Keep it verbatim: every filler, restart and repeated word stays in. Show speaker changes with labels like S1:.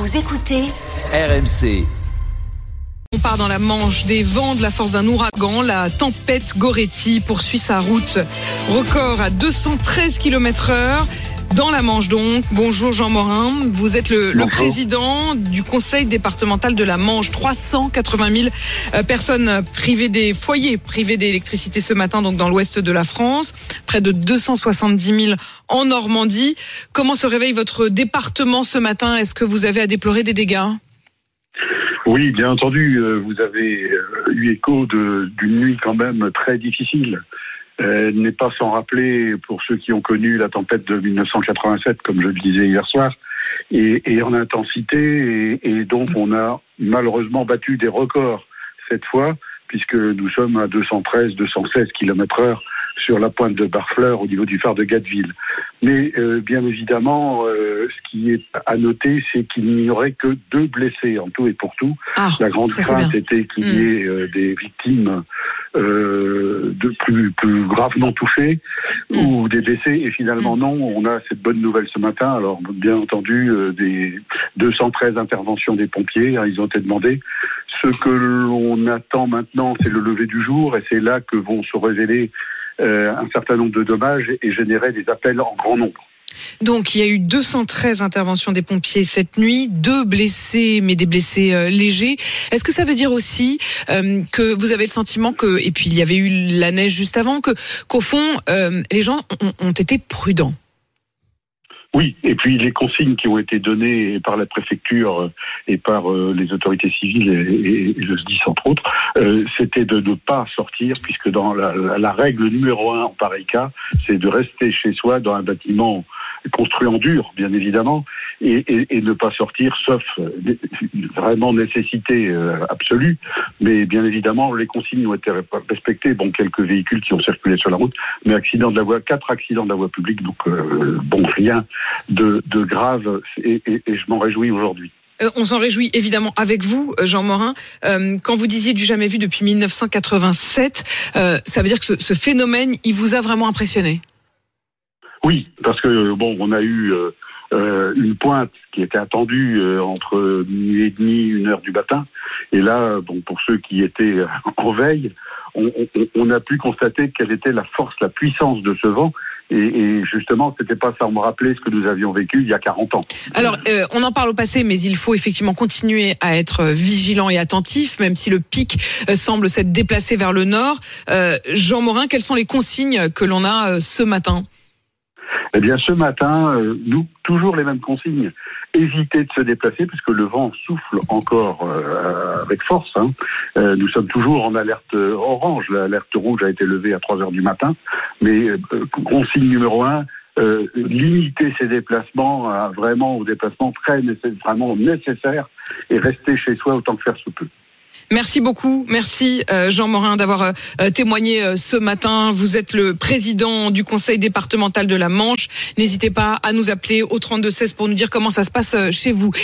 S1: Vous écoutez
S2: R M C.
S3: On part dans la Manche, des vents de la force d'un ouragan. La tempête Goretti poursuit sa route. Record à deux cent treize kilomètres heure. Dans la Manche donc. Bonjour Jean Morin, vous êtes le, le président du conseil départemental de la Manche. trois cent quatre-vingt mille personnes privées des foyers, privées d'électricité ce matin donc dans l'ouest de la France. Près de deux cent soixante-dix mille en Normandie. Comment se réveille votre département ce matin? Est-ce que vous avez à déplorer des dégâts?
S4: Oui, bien entendu, vous avez eu écho de, d'une nuit quand même très difficile. Elle n'est pas sans rappeler, pour ceux qui ont connu la tempête de dix-neuf cent quatre-vingt-sept, comme je le disais hier soir, et, et en intensité, et, et donc on a malheureusement battu des records cette fois, puisque nous sommes à deux cent treize, deux cent seize kilomètres heure sur la pointe de Barfleur au niveau du phare de Gatteville. Mais euh, bien évidemment, euh, ce qui est à noter, c'est qu'il n'y aurait que deux blessés en tout et pour tout.
S3: Ah,
S4: la grande crainte était qu'il y ait euh, des victimes euh, de plus, plus gravement touchées mmh. ou des blessés. Et finalement, mmh. non, on a cette bonne nouvelle ce matin. Alors, bien entendu, euh, des deux cent treize interventions des pompiers, hein, ils ont été demandés. Ce que l'on attend maintenant, c'est le lever du jour, et c'est là que vont se révéler Euh, un certain nombre de dommages et générer des appels en grand nombre.
S3: Donc il y a eu deux cent treize interventions des pompiers cette nuit, deux blessés, mais des blessés euh, légers. Est-ce que ça veut dire aussi euh, que vous avez le sentiment que, et puis il y avait eu la neige juste avant, que qu'au fond euh, les gens ont, ont été prudents?
S4: Oui, et puis les consignes qui ont été données par la préfecture et par euh, les autorités civiles et, et le S D I S entre autres, euh, c'était de ne pas sortir, puisque dans la, la, la règle numéro un en pareil cas, c'est de rester chez soi dans un bâtiment construit en dur, bien évidemment, et, et, et ne pas sortir, sauf vraiment nécessité euh, absolue. Mais bien évidemment, les consignes ont été respectées. Bon, quelques véhicules qui ont circulé sur la route, mais accidents de la voie, quatre accidents de la voie publique, donc euh, bon, rien de, de grave, et, et, et je m'en réjouis aujourd'hui.
S3: Euh, on s'en réjouit évidemment avec vous, Jean Morin. Euh, quand vous disiez du jamais vu depuis dix-neuf cent quatre-vingt-sept, euh, ça veut dire que ce, ce phénomène, il vous a vraiment impressionné?
S4: Oui, parce que bon, on a eu euh, euh, une pointe qui était attendue euh, entre minuit et demi, une heure du matin, et là, bon, pour ceux qui étaient en veille, on, on, on a pu constater quelle était la force, la puissance de ce vent. Et, et justement, c'était pas ça. On me rappelait ce que nous avions vécu il y a quarante ans.
S3: Alors, euh, on en parle au passé, mais il faut effectivement continuer à être vigilant et attentif, même si le pic euh, semble s'être déplacé vers le nord. Euh, Jean Morin, quelles sont les consignes que l'on a euh, ce matin?
S4: Eh bien, ce matin, euh, nous, toujours les mêmes consignes. Éviter de se déplacer, puisque le vent souffle encore euh, avec force. Hein. Euh, nous sommes toujours en alerte orange. L'alerte rouge a été levée à trois heures du matin. Mais euh, consigne numéro un, euh, limiter ses déplacements à vraiment aux déplacements très nécessaires, vraiment nécessaires, et rester chez soi autant que faire se peut.
S3: Merci beaucoup, merci euh, Jean Morin d'avoir euh, témoigné euh, ce matin. Vous êtes le président du conseil départemental de la Manche. N'hésitez pas à nous appeler au trente-deux seize pour nous dire comment ça se passe euh, chez vous.